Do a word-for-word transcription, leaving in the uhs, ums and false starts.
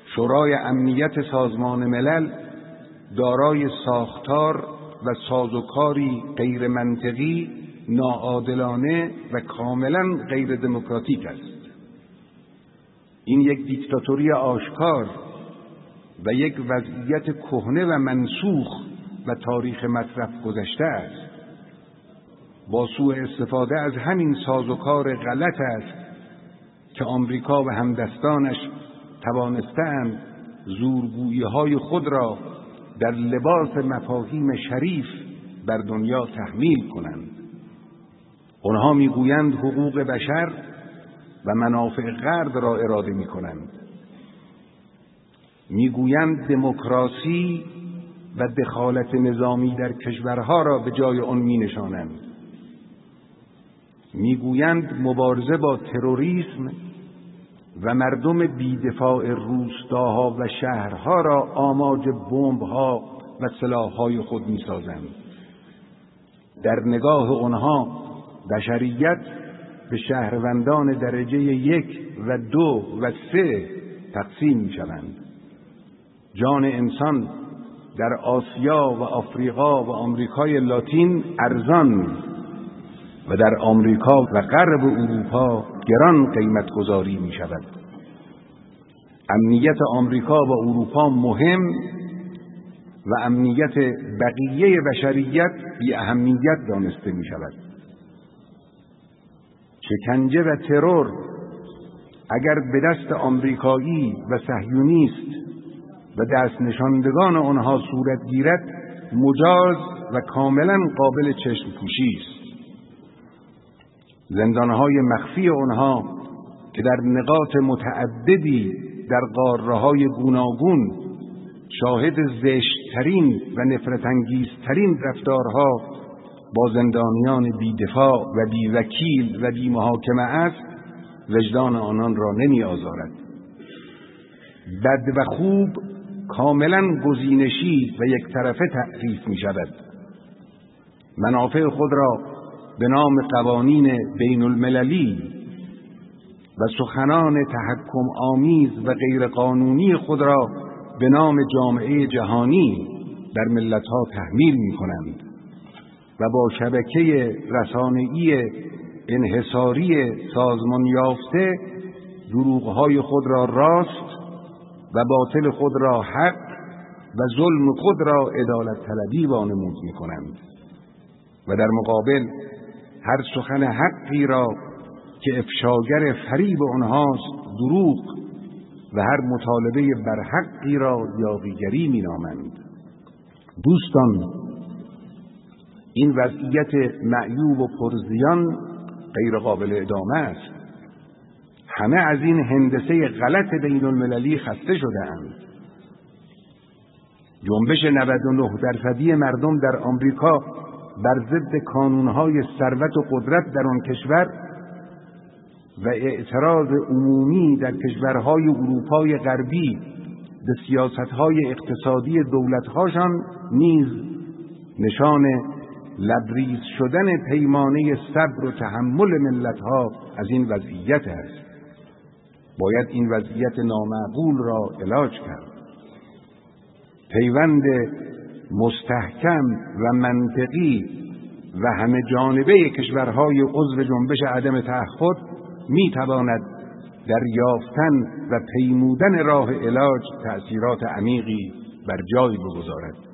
شورای امنیت سازمان ملل دارای ساختار و سازوکاری غیر منطقی، ناعادلانه و کاملا غیر دموکراتیک است. این یک دیکتاتوری آشکار و یک وضعیت کهنه و منسوخ و تاریخ مصرف گذشته است. با سوء استفاده از همین سازوکار غلط است که آمریکا و همدستانش توانستند زورگویی‌های خود را در لباس مفاهیم شریف بر دنیا تحمیل کنند. آنها میگویند حقوق بشر و منافع غرب را اراده میکنند. میگویند دموکراسی و دخالت نظامی در کشورها را به جای آن مینشانند. میگویند مبارزه با تروریسم و مردم بی‌دفاع روستاها و شهرها را آماج بمب‌ها و سلاح‌های خود می‌سازند. در نگاه آنها بشریت به شهروندان درجه یک و دو و سه تقسیم می‌شوند. جان انسان در آسیا و آفریقا و آمریکای لاتین ارزان و در آمریکا و غرب اروپا گران قیمت گذاری می شود. امنیت آمریکا و اروپا مهم و امنیت بقیه بشریت بی اهمیت دانسته می شود. شکنجه و ترور اگر به دست آمریکایی و صهیونیست و دست نشاندگان آنها صورت گیرد مجاز و کاملا قابل چشم پوشی است. زندانهای مخفی آنها که در نقاط متعددی در قاره‌های گوناگون شاهد زشت‌ترین و نفرت‌انگیزترین رفتارها با زندانیان بی‌دفاع و بی‌وکیل و بی‌محاکمه است، وجدان آنان را نمی‌آزارد. بد و خوب کاملا گزینشی و یک طرفه تعریف می‌شود. منافع خود را به نام قوانین بین المللی و سخنان تحکم آمیز و غیر قانونی خود را به نام جامعه جهانی در ملت‌ها تحمیل می‌کنند و با شبکه رسانه‌ای انحصاری سازمان یافته دروغ‌های خود را راست و باطل خود را حق و ظلم خود را عدالت طلبی وانمود می‌کنند و در مقابل هر سخن حقی را که افشاگر فریب آنهاست دروغ و هر مطالبه بر حقی را یاغیگری می‌نامند. دوستان، این وضعیت معیوب و پرزیان غیر قابل ادامه است. همه از این هندسه غلط بین المللی خسته شده‌اند. جنبش نود و نه درصدی مردم در آمریکا بر ضد کانونهای ثروت و قدرت در آن کشور و اعتراض عمومی در کشورهای اروپای غربی به سیاستهای اقتصادی دولتهاشان نیز نشان لبریز شدن پیمانه صبر و تحمل ملتها از این وضعیت است. باید این وضعیت نامعقول را علاج کرد. پیوند مستحکم و منطقی و همه جانبه کشورهای عضو جنبش عدم تعهد می تواند در یافتن و پیمودن راه علاج تأثیرات عمیقی بر جای بگذارد.